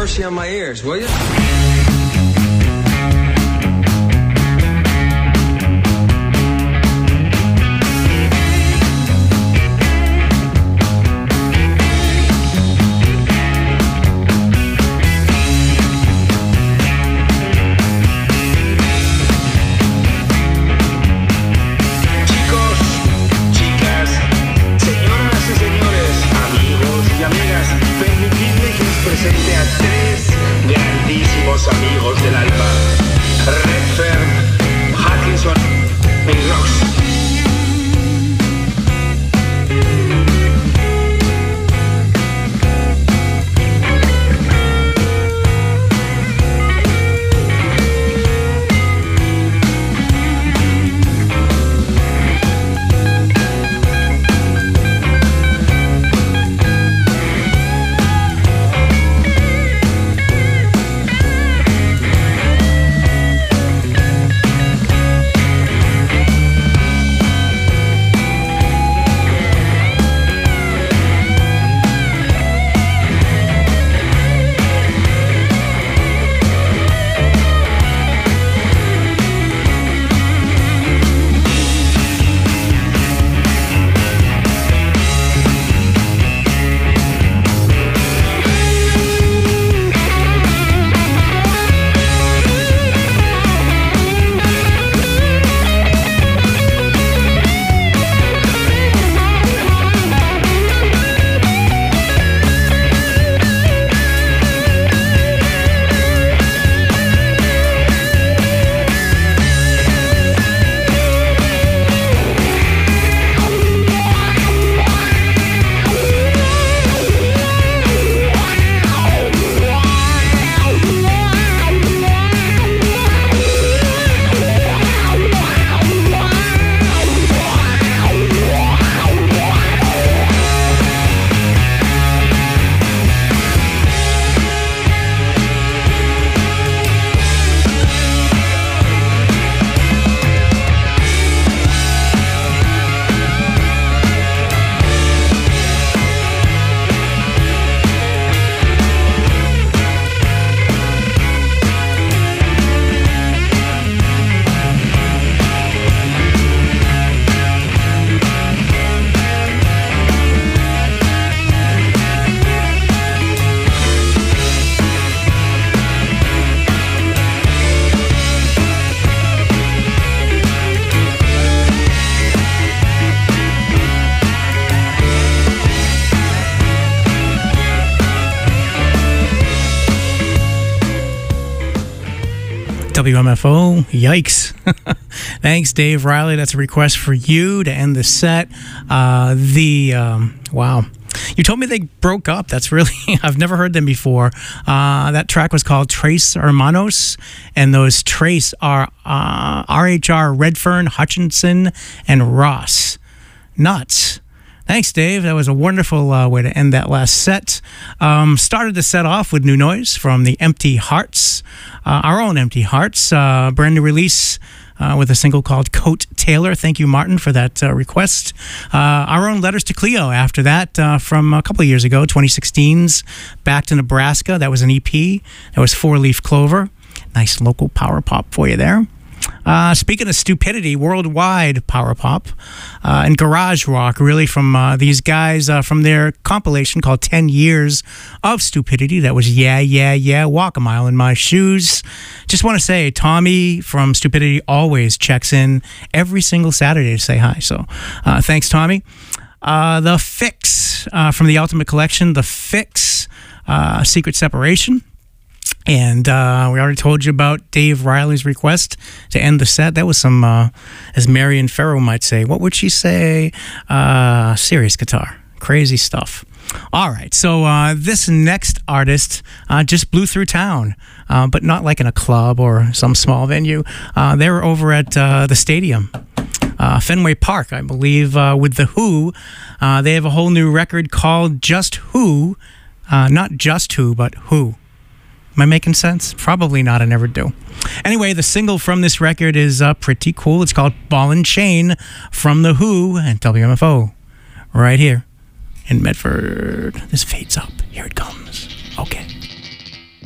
mercy on my ears, will you? Presente a tres grandísimos amigos del alma, Redfern, Hutchinson y Ross. WMFO, yikes. Thanks, Dave Riley. That's a request for you to end the set. Wow. You told me they broke up. That's really, I've never heard them before. That track was called Trace Hermanos, and those Trace are RHR, Redfern, Hutchinson, and Ross. Nuts. Thanks, Dave. That was a wonderful way to end that last set. Started the set off with new noise from the Empty Hearts, our own Empty Hearts, brand new release with a single called Coat Taylor. Thank you, Martin, for that request. Our own Letters to Cleo after that from a couple of years ago, 2016's Back to Nebraska. That was an EP. That was Four Leaf Clover. Nice local power pop for you there. Speaking of stupidity, worldwide power pop and garage rock, really from these guys from their compilation called 10 Years of Stupidity. That was Yeah, Yeah, Yeah, Walk a Mile in My Shoes. Just want to say, Tommy from Stupidity always checks in every single Saturday to say hi. So thanks, Tommy. The Fix from the Ultimate Collection, The Fix, Secret Separation. And we already told you about Dave Riley's request to end the set. That was some, as Marion Farrow might say, what would she say? Serious guitar. Crazy stuff. All right, so this next artist just blew through town, but not like in a club or some small venue. They were over at the stadium, Fenway Park, I believe, with The Who. They have a whole new record called Just Who. Not Just Who, but Who. Am I making sense? Probably not. I never do. Anyway, the single from this record is pretty cool. It's called Ball and Chain from The Who and WMFO right here in Medford. This fades up. Here it comes. Okay.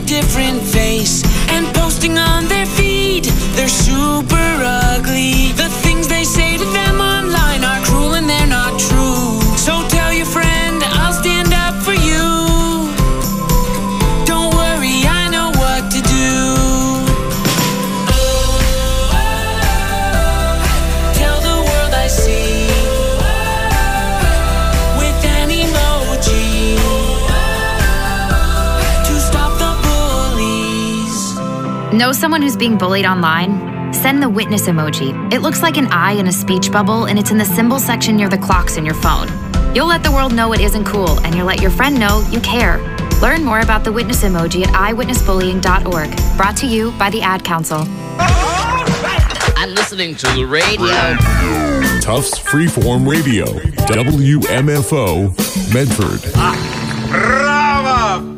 different face and posting on their feed. They're super ugly. The things they say to them online are cruel and they're not true. So tell your friend I'll stand up for you. Don't worry, I know what to do. Tell the world I see with an emoji to stop the bullies. Know someone who's being bullied online? Send the witness emoji. It looks like an eye in a speech bubble, and it's in the symbol section near the clocks in your phone. You'll let the world know it isn't cool, and you'll let your friend know you care. Learn more about the witness emoji at eyewitnessbullying.org. Brought to you by the Ad Council. I'm listening to the radio. Tufts Freeform Radio, WMFO, Medford. Bravo!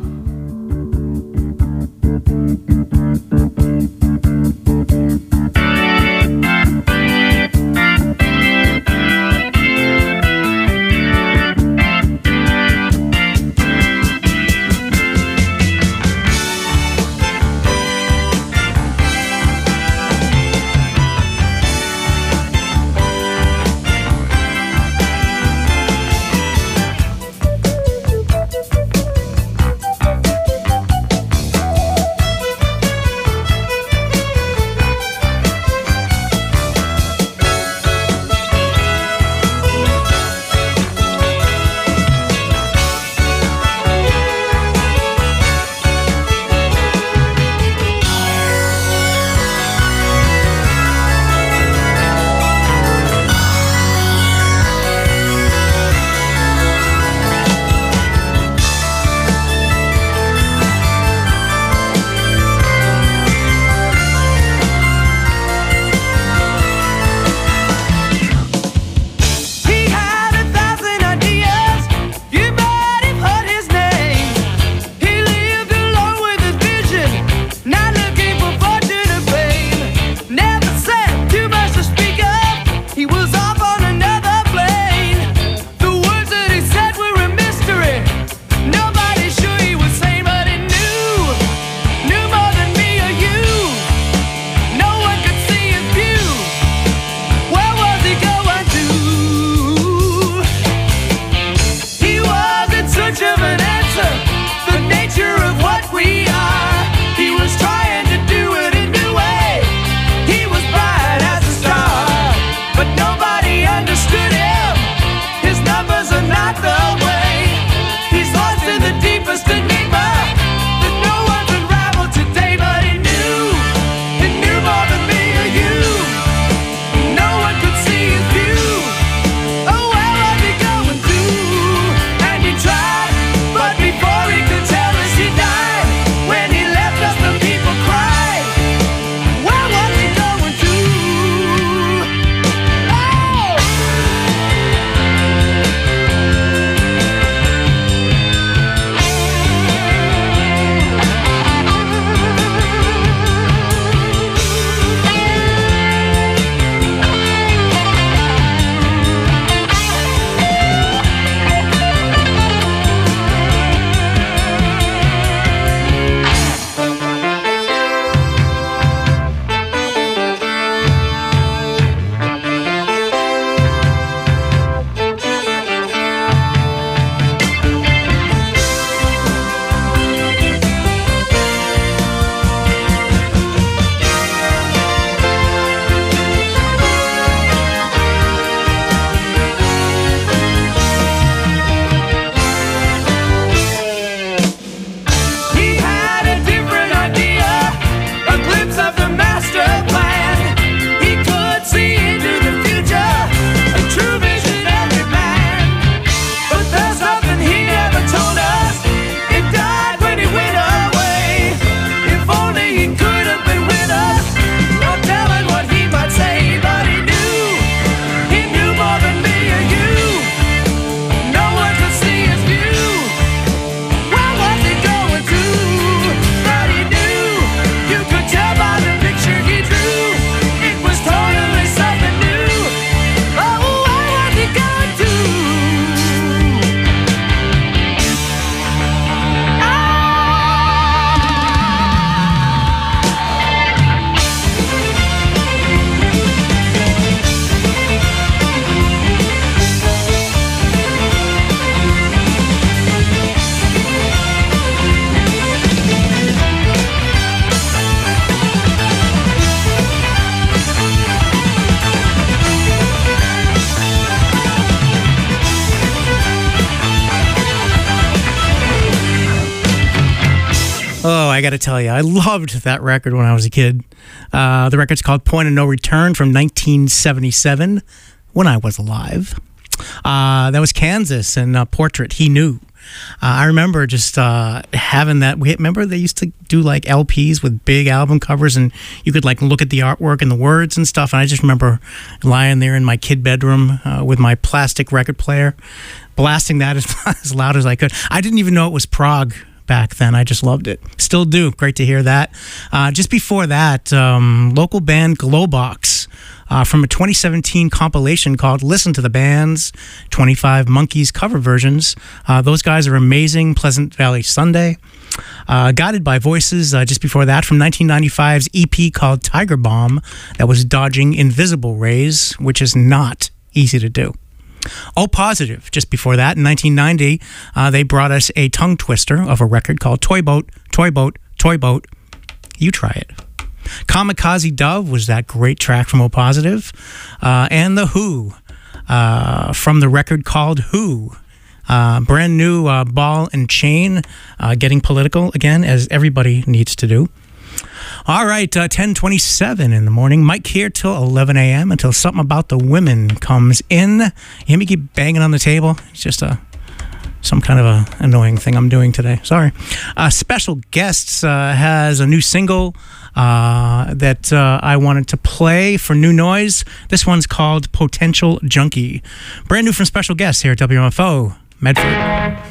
Oh, I got to tell you, I loved that record when I was a kid. The record's called Point of No Return from 1977, when I was alive. That was Kansas and Portrait, He Knew. I remember just having that. Remember they used to do like LPs with big album covers, and you could like look at the artwork and the words and stuff. And I just remember lying there in my kid bedroom with my plastic record player, blasting that as loud as I could. I didn't even know it was prog back then. I just loved it. Still do. Great to hear that. Just before that, local band Glowbox from a 2017 compilation called Listen to the Band's 25 Monkeys cover versions. Those guys are amazing. Pleasant Valley Sunday. Guided by Voices, just before that, from 1995's EP called Tiger Bomb, that was Dodging Invisible Rays, which is not easy to do. O Positive, just before that, in 1990, they brought us a tongue twister of a record called Toy Boat, Toy Boat, Toy Boat. You try it. Kamikaze Dove was that great track from O Positive. And The Who, from the record called Who. Brand new Ball and Chain, getting political again, as everybody needs to do. All right, 10:27 in the morning. Mike here till 11 a.m. until something about the women comes in. You hear me keep banging on the table? It's just some kind of a annoying thing I'm doing today. Sorry. Special Guests has a new single that I wanted to play for New Noise. This one's called Potential Junkie. Brand new from Special Guests here at WMFO, Medford.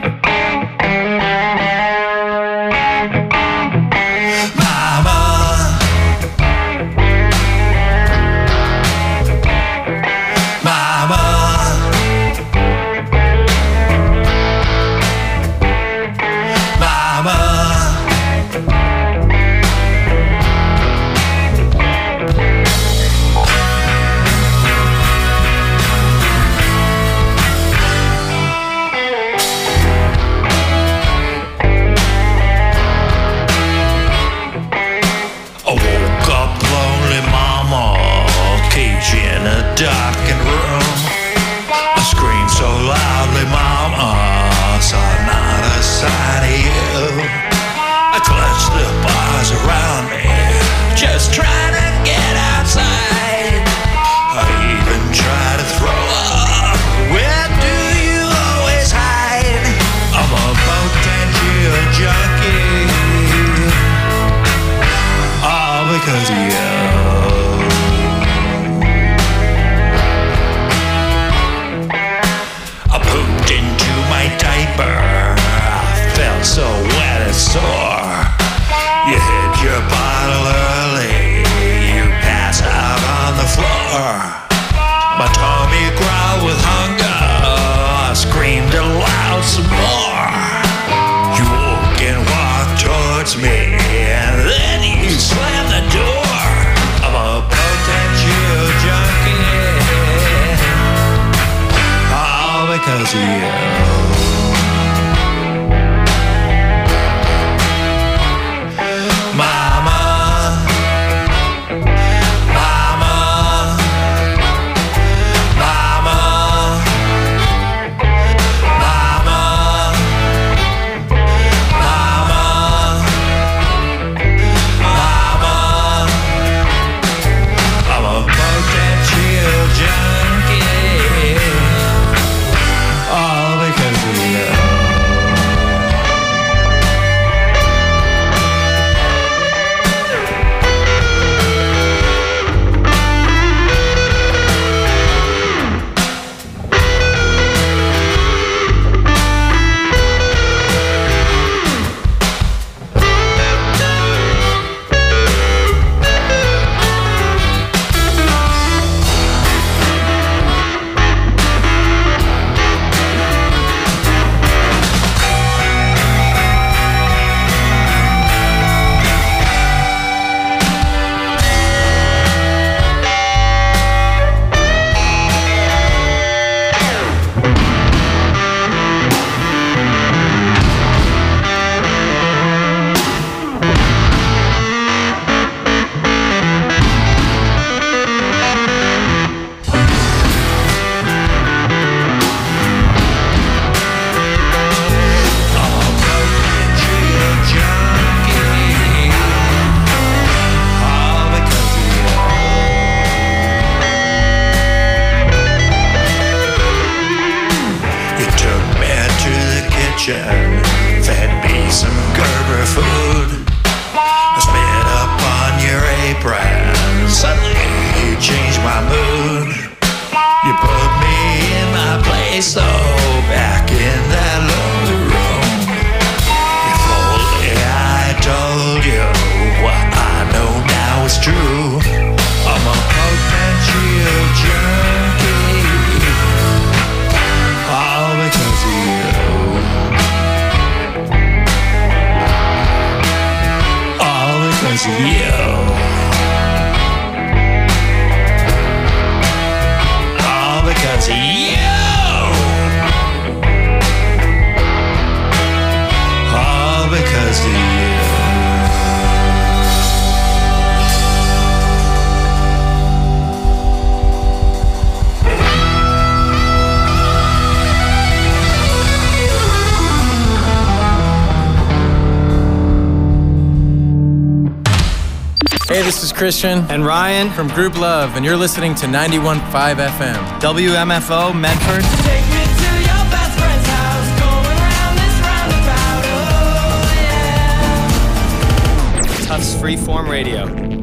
Darkened room, I screamed so loudly, Mama, saw not a sign of you. I clutched the bars around me, just trying to get outside. I even tried to throw up. Where do you always hide? I'm a potential junkie, all because of you. I felt so wet and sore. You hit your bottle early, you pass out on the floor. My tummy growled with hunger, I screamed aloud some more. You woke and walked towards me, and then you slammed the door. I'm a potential junkie, all because of you. say so back in that lonely room. If only I told you what I know now is true. I'm a potential junkie, all because of you. All because of you. Because of you. All because of you. Hey, this is Christian and Ryan from Group Love, and you're listening to 91.5 FM. WMFO, Medford. Take me to your best friend's house, going round this roundabout, oh yeah. Tufts Freeform Radio.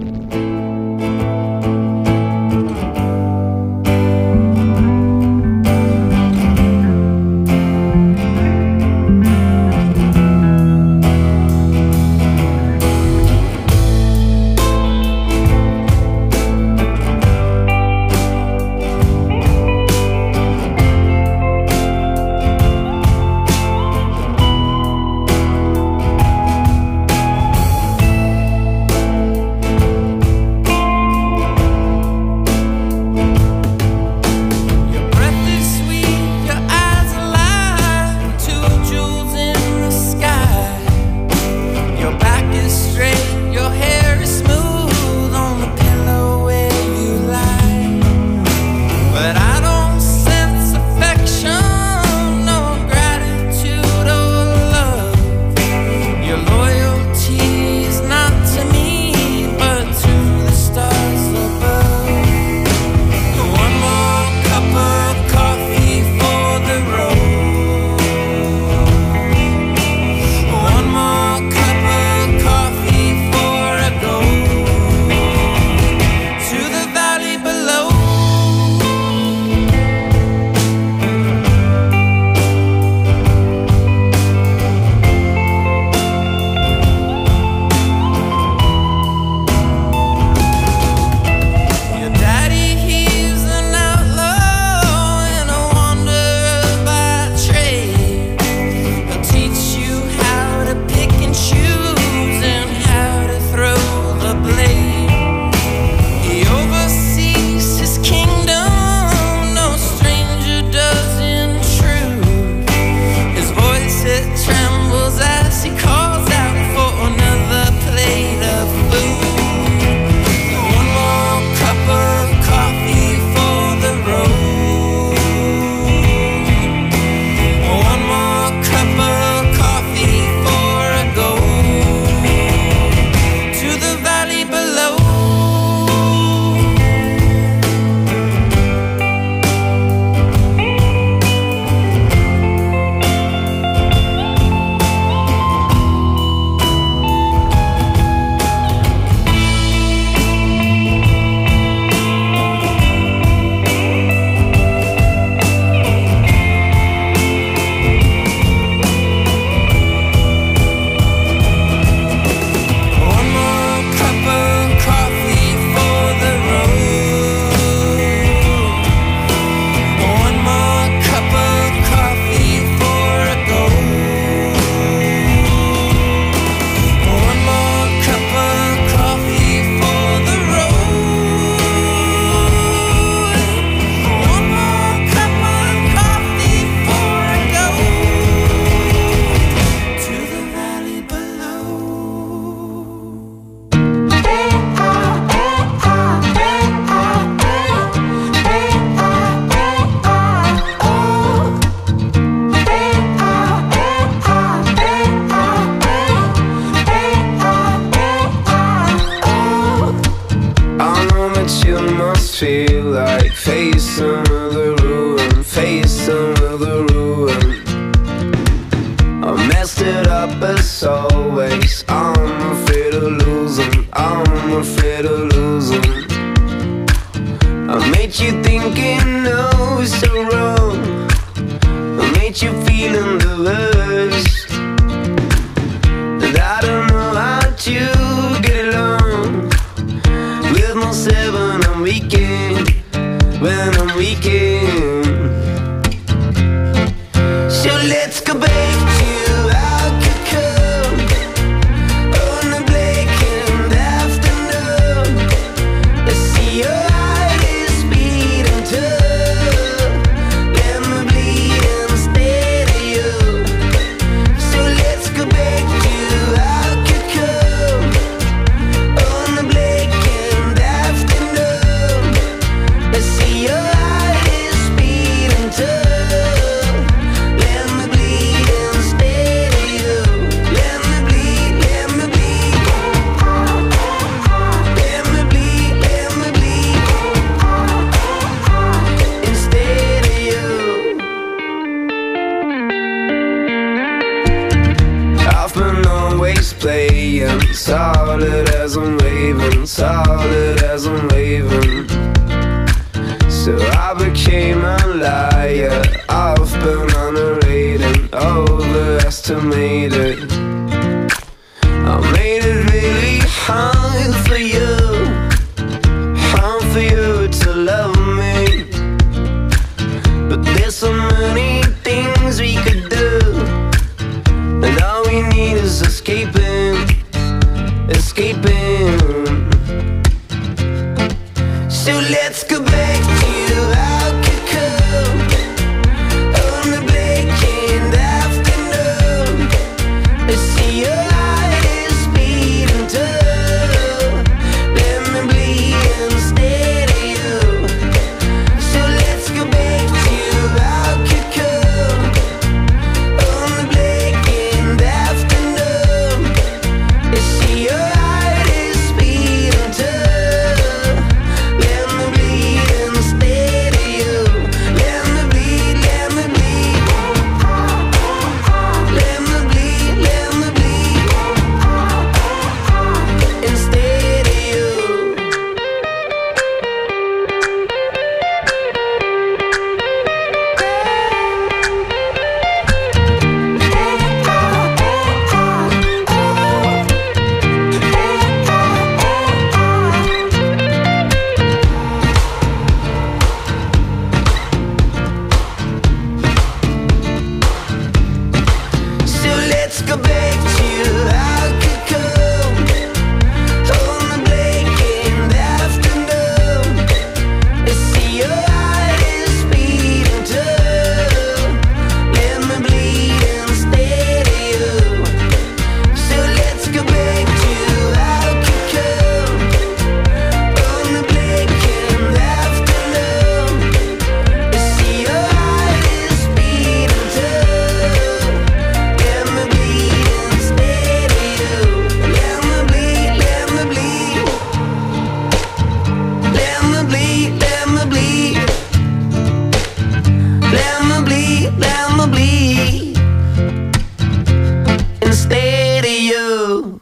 feel like face another ruin, face another ruin. I messed it up as always. I'm afraid of losing, I'm afraid of losing. I made you think you know so wrong. that you're feeling the worst. And I don't know how to get along with myself when I'm weekend, when I'm weekend. So let's go back to Alcatraz on a blackened afternoon. Let's see your heart is beating tough. Let me bleed instead of you. So let's go back to Alcatraz on a blackened afternoon. Let's see your heart is beating tough. Playing solid as I'm waving, solid as I'm waving. So I became a liar. I've been underrated, overestimated. I made it really hard for you, hard for you to love me. But there's so many things we could do, and all we need is escaping, escaping. So let's go back to Alcatraz on the blackened afternoon. Let's see your heart is beating tough. Let me bleed instead of you. So let's go back to Alcatraz on the blackened afternoon. Let's see your heart is beating tough. Let me bleed instead of you. Let me bleed, let me bleed. Let me bleed, let me bleed instead of you. So let's go back to Alcatraz on the blackened afternoon. Let's see your heart is beating tough. Let me bleed instead of you. So let's go back to Alcatraz on the blackened afternoon. Let's see your heart is beating tough. Let me bleed instead of you. Let me bleed, let me bleed. Let me bleed, let me bleed. Let me bleed, let me bleed instead of you.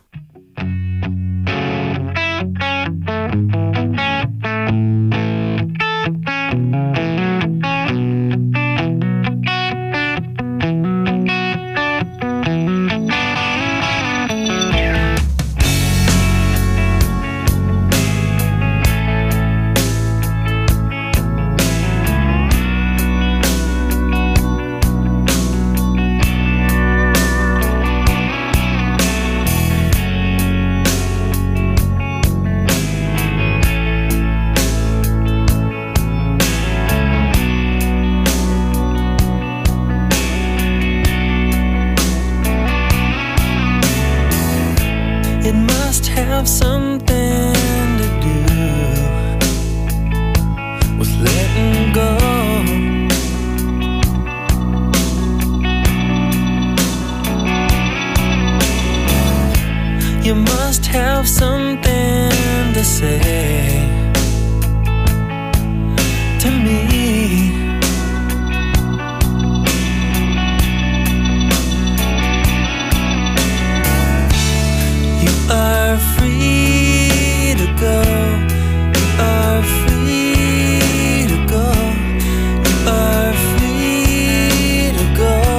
It must have something to do with letting go. You must have something to say to me. You are free to go. You are free to go. You are free to go.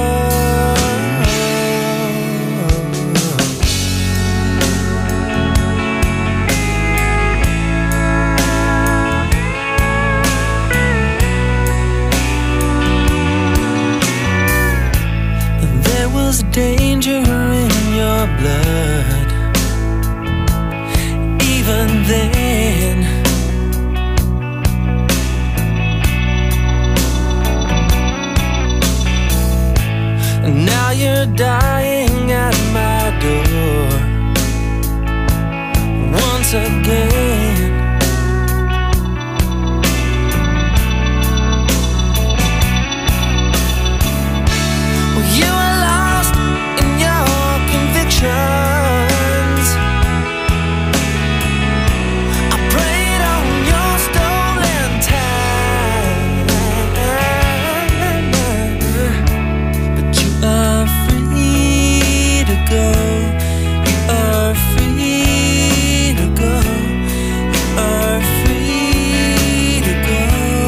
fire dying at my door once again. Well, you are lost in your convictions. I prayed on your stolen time, but you are free to go. You are free to go. You are free to go.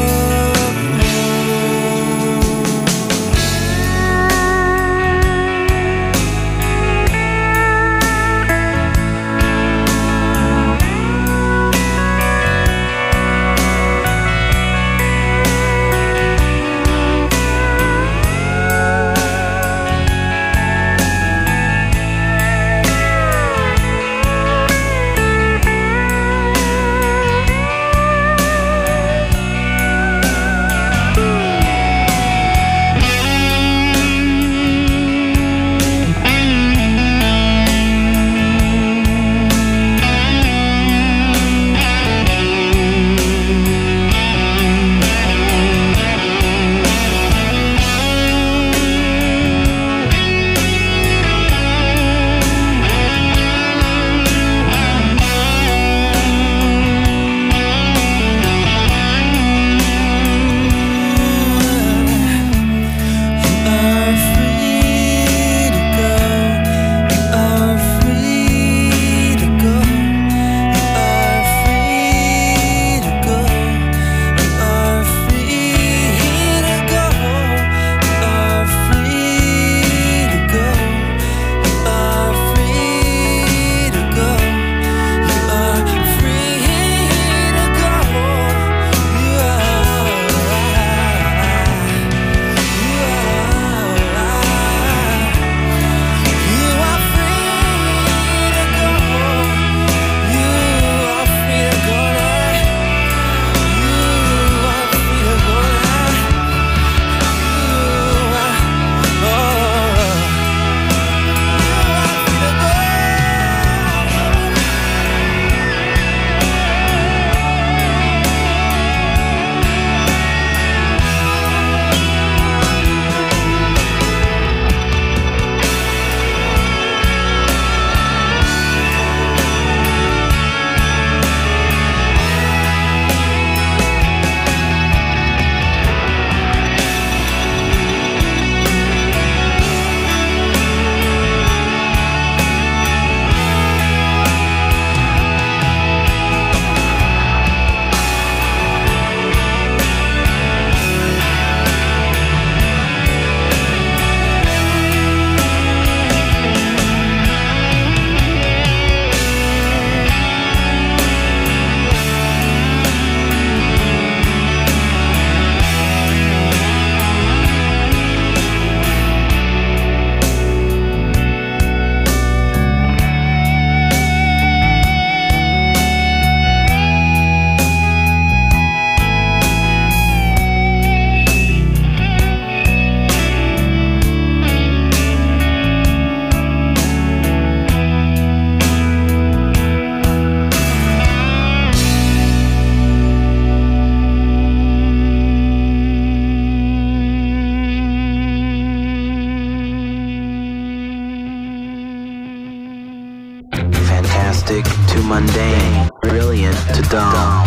Fantastic to mundane, brilliant to dumb.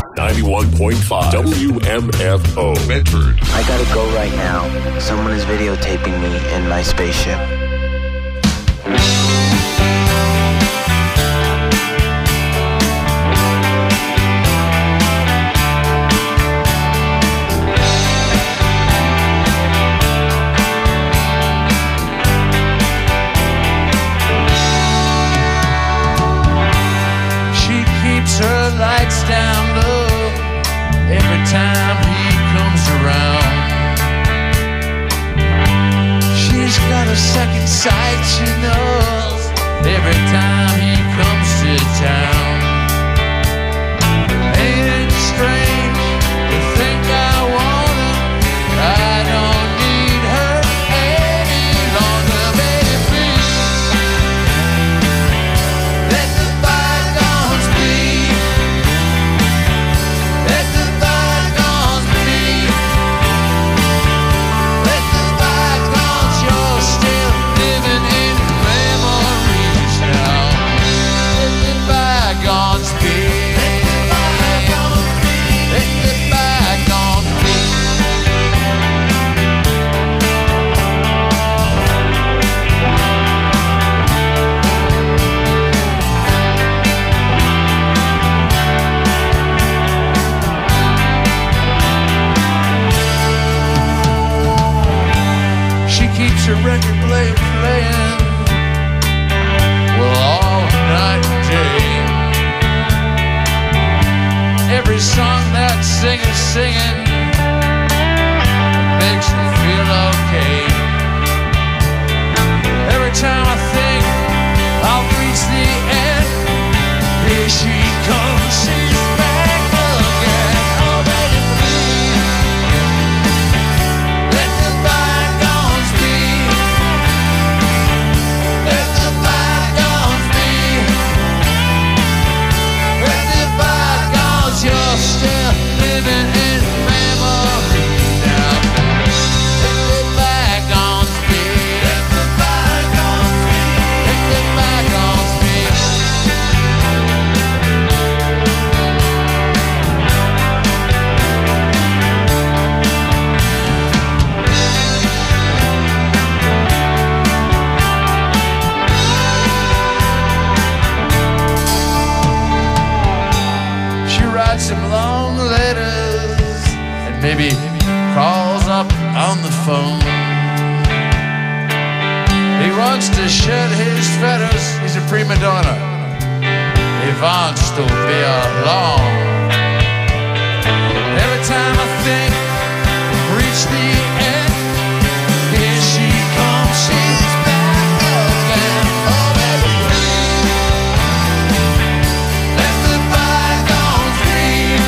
91.5 WMFO Medford. I gotta go right now. Someone is videotaping me in my spaceship. Her lights down low every time he comes around. She's got a second sight, she knows, every time he comes to town. Ain't it strange to think I want her? I don't need her any longer, baby. your record player playing, well, all night and day. Every song that singer's singing makes me feel okay. Every time I think I'll reach the end, here she comes, she's back again. Oh, baby, please, let the bygones be. Let the bygones be. Let the bygones, you're still living in memory now. Let the bygones be. Let the bygones be. Let the bygones be. She writes some long letters and maybe calls up on the phone. He wants to shed his feathers, he's a prima donna. He wants to be alone. Every time I think I've reached the end, here she comes, she's back again. Oh, baby, please, let the bygones be.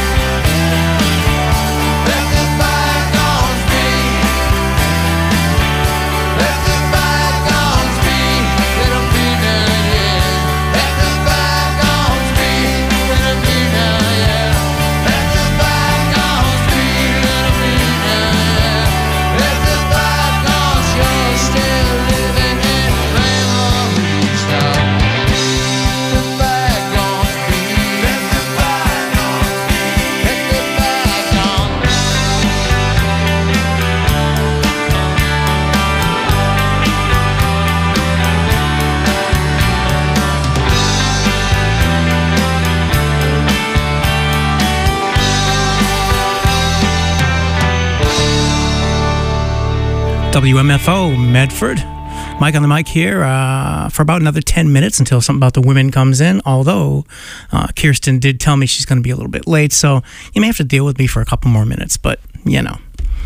Let the bygones be. Let the bygones be. Let them be now, yeah. Let the bygones be. Let them be now, yeah. Let the bygones be. Let them be now, yeah. Let the bygones, you're still living in memories now. Let the bygones be. Let the bygones be. Let the bygones be. WMFO Medford. Mike on the mic here for about another 10 minutes until something about the women comes in, although Kirsten did tell me she's going to be a little bit late, so you may have to deal with me for a couple more minutes, but, you know.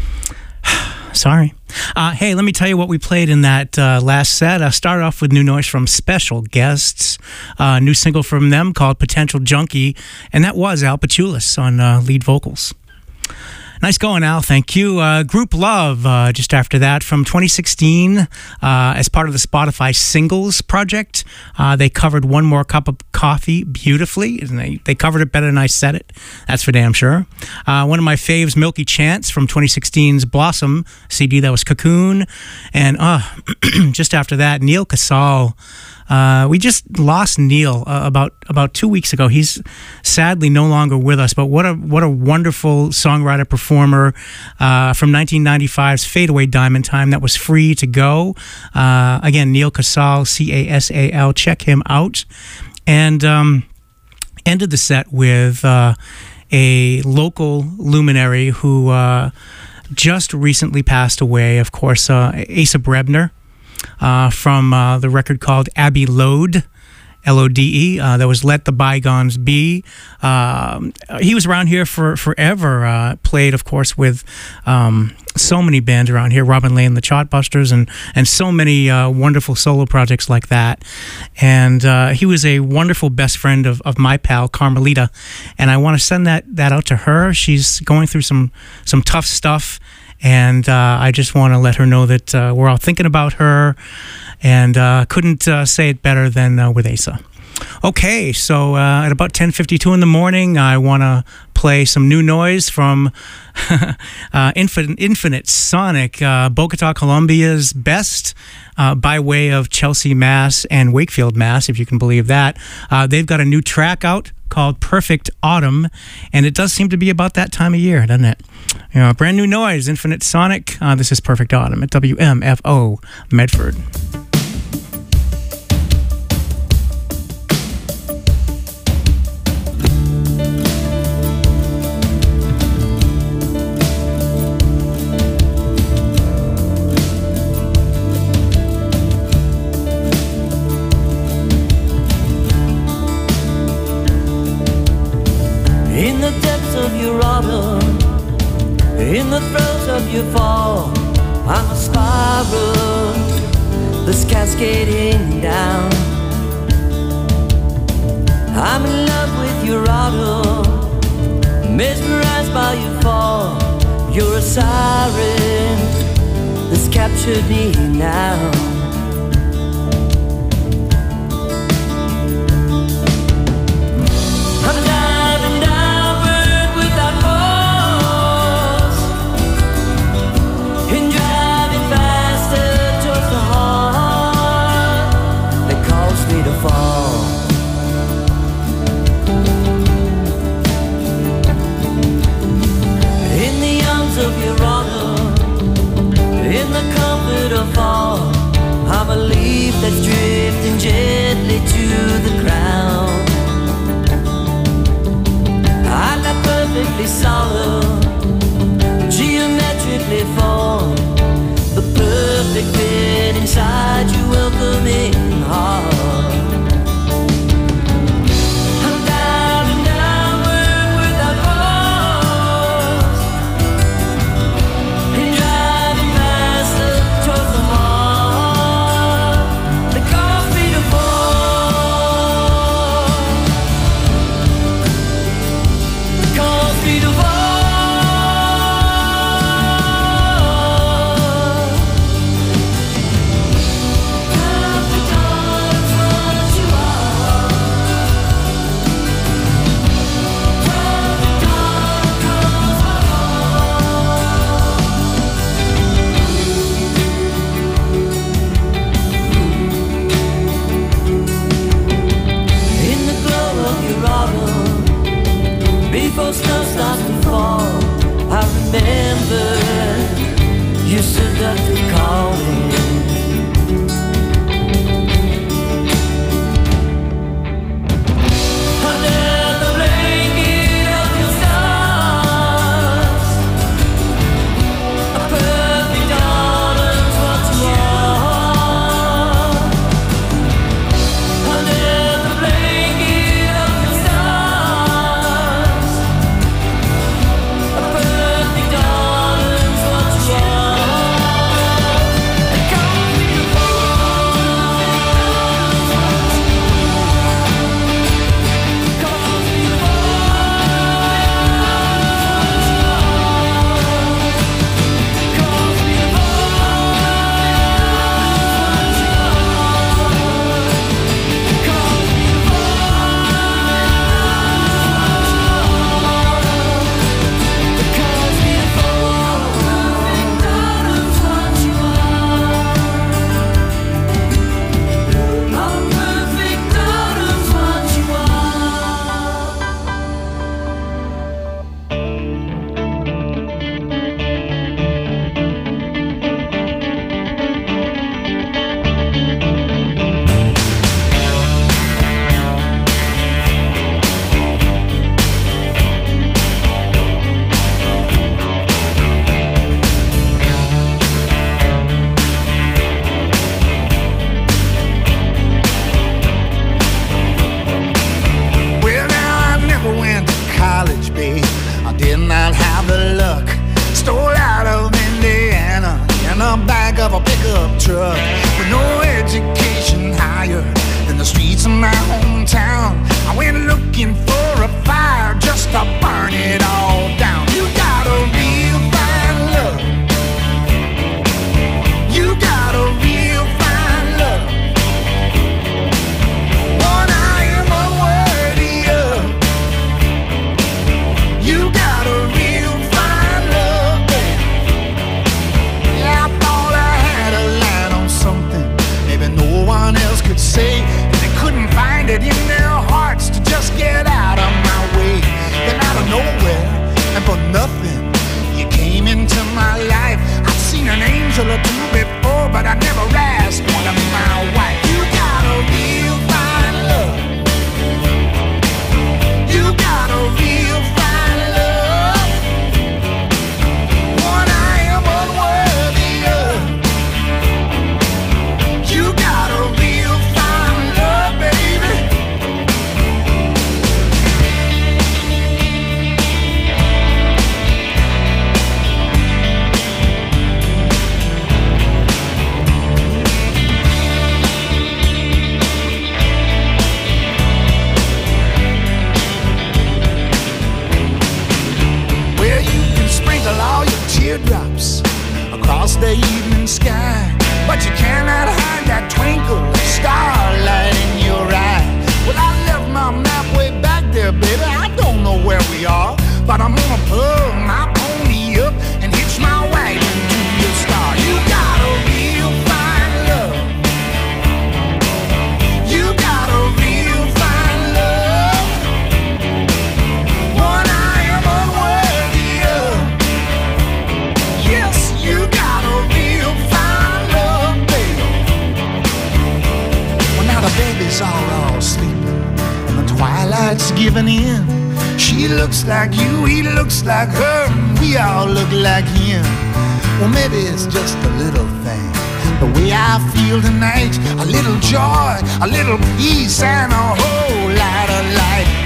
Sorry. Hey, let me tell you what we played in that last set. I started off with new noise from Special Guests, new single from them called Potential Junkie, and that was Al Pachulis on lead vocals. Nice going, Al. Thank you. Group Love, just after that, from 2016, as part of the Spotify Singles project. They covered One More Cup of Coffee beautifully, and they covered it better than I said it. That's for damn sure. One of my faves, Milky Chance, from 2016's Blossom CD, that was Cocoon. And just after that, Neil Casal. We just lost Neil about 2 weeks ago. He's sadly no longer with us, but what a wonderful songwriter performer from 1995's Fadeaway Diamond Time that was free to go. Again, Neil Casal, Casal. Check him out. And ended the set with a local luminary who just recently passed away. Of course, Asa Brebner. From the record called Abbey Lode, Lode, that was Let the Bygones Be. He was around here for forever, played, of course, with so many bands around here, Robin Lane, the Chartbusters, and so many wonderful solo projects like that. And he was a wonderful best friend of my pal, Carmelita, and I want to send that out to her. She's going through some tough stuff, and I just want to let her know that we're all thinking about her, and couldn't say it better than with Asa. Okay, so at about 10:52 in the morning, I want to play some new noise from Infinite Sonic, Bogota, Colombia's best, by way of Chelsea, Mass, and Wakefield, Mass, if you can believe that. They've got a new track out called Perfect Autumn, and it does seem to be about that time of year, doesn't it? You know, brand new noise, Infinite Sonic. This is Perfect Autumn at WMFO Medford. In the throes of your fall, I'm a spiral that's cascading down. I'm in love with your auto, mesmerized by your fall. You're a siren that's captured me now. I'm diving downward without pause, and driving faster towards the heart that calls me to fall. In the arms of your honor, in the comfort of fall, I'm a leaf that's drifting gently to the ground. I'm not perfectly solid, geometrically formed, the perfect fit inside your welcoming heart. I'm diving downward without pause, and driving faster towards the heart that calls me to fall. Calls me to fall. Perfect darling's what you are. Perfect darling comes my in the glow of your autumn, before snow starts to fall, I remember your seductive calling. Under the blanket of your stars, a perfect darling's what you are. Under the blanket of your stars, a perfect darling's what you are. And call me to fall. Call me to Well, now I never went to college, babe. I did not have the luck. Stole out of Indiana in the back of a pickup truck with no education higher than the streets of my hometown. I went looking for a fire just to burn it all down. You got a real fine love. You got a real fine love. One I am unworthy of. You got a real fine love, babe. Yeah, I thought I had a line on something maybe no one else could say, and they couldn't find it in their hearts to just get out of my way. Then out of nowhere, and for nothing, you came into my life. I've seen an angel or two before, but I never asked one of my wife. You got a real fine love. You got a real fine love. One I am unworthy of. You got a real fine love, baby. teardrops across the evening sky, but you cannot hide that twinkle of starlight in your eye. Well, I left my map way back there, baby. I don't know where we are, but I'm gonna pull my pony up and hitch my wagon to your star. You got a real fine love. You got a real fine love. One I am unworthy of. Yes, you got a real fine love, baby. Well, now the babies are all sleeping and the twilight's giving in. She looks like you, he looks like her, and we all look like him. Well, maybe it's just a little thing, the way I feel tonight. A little joy, a little peace, and a whole lot of light.